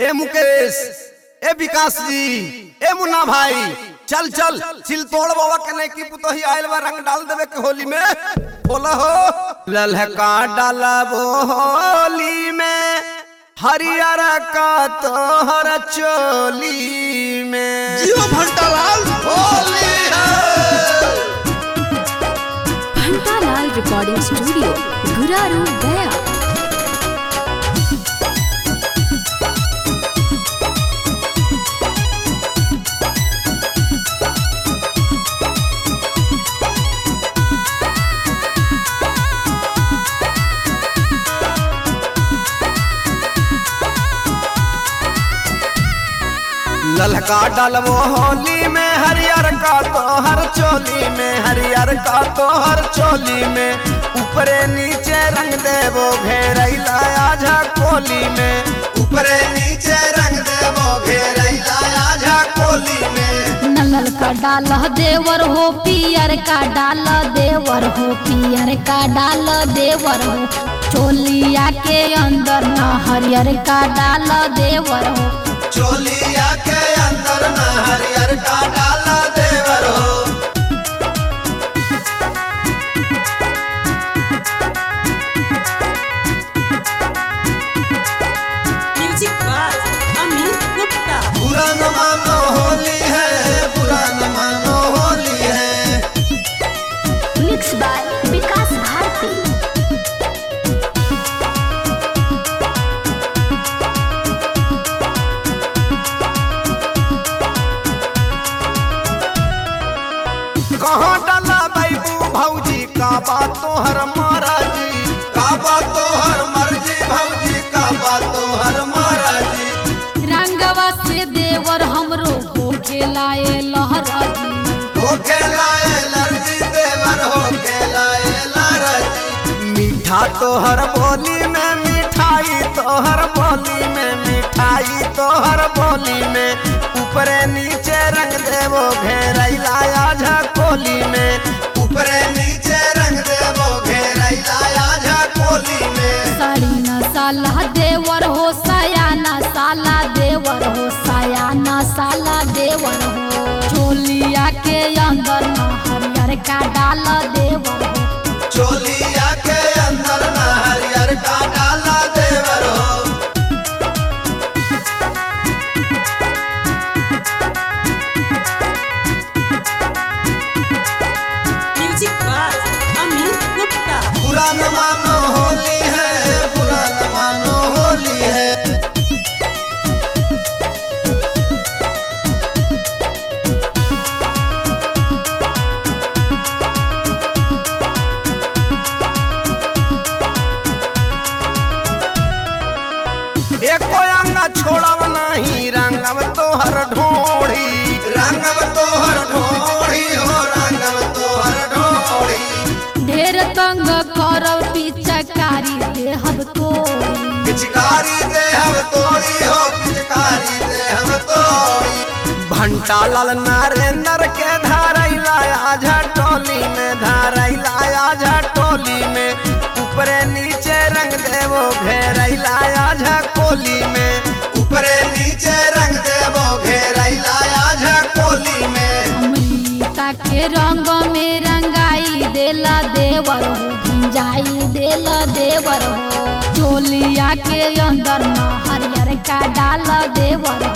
ए मुकेश, ए विकास जी, ए मुन्ना भाई, चल चल चिल तोड़ बाबा के नहीं की पुतही आयल बा रंग डाल देवे के होली में। बोला हो ललका डाला वो होली में, हरियर का तोहर चोली में। जियो भंटालाल होली है। Bhantalal recording studio Guraru Gaya. ललका डलवो होली में, हरियर का तोहर चोली में, हरियर का तोहर चोली में। ऊपरे नीचे रंग देवो घेरैला आझा कोली में, ऊपरे नीचे रंग देवो घेरैला आझा कोली में। नलल का डाल देवर हो, पियर का डाल देवर हो, पियर का डाल देवर हो। चोलिया के अंदर न हरियर का डाल देवर हो, चोलिया के अंदर न हरियर का डाला देवर हो। Music by Amit Gupta. बुरा न मानो होली है, बुरा न मानो होली है। Mix by Vikas Bharti. कहाँ डाला बैबू भौजी, का बात तोहर महाराजी, का बात तोहर मर्जी भौजी, का बात तोहर महाराजी। रंगवा से देवर हमरो हो खेलाए लहराजी, हो खेलाए लर्जी देवर, हो खेलाए लर्जी। मीठा तोहर बोली में, मिठाई तोहर बोली में, मिठाई तोहर बोली में। ऊपरे नीचे रंग देवो घेरैला आझा कोली में, ऊपरे नीचे रंग देवो घेरैला आझा कोली में। साड़ी न साला देवर हो, साया न साला देवर हो, साया न साला देवर हो। चोलिया के अंदर न हरियर का डाल देवर हो, चोलिया के अंदर न हरियर का डाला देवर हो। Music by Amit Gupta. बुरा न मानो होली है, बुरा न मानो होली है। एको अंगा छोड़ब नहीं, रंगब तोहर ढोड़ी, रंगब तोहर ढोड़ी हो, रंगब तोहर ढोड़ी। ढेर तंग करब पिचकारी देहब तोड़ी, पिचकारी देहब तोड़ी हो, पिचकारी देहब तोड़ी। भंटालाल नरेंद्र के धारैला आझा टोली में, धारैला आझा टोली में। ऊपरे नीचे रंग देवो घेरैला आझा कोली में, ऊपरे नीचे रंग देवो घेरैला आझा कोली में। अमृता के रंग में रंगाई देला देवर हो, भिंजाई देला देवर हो। चोलिया के अंदर न हरियर का डाल देवर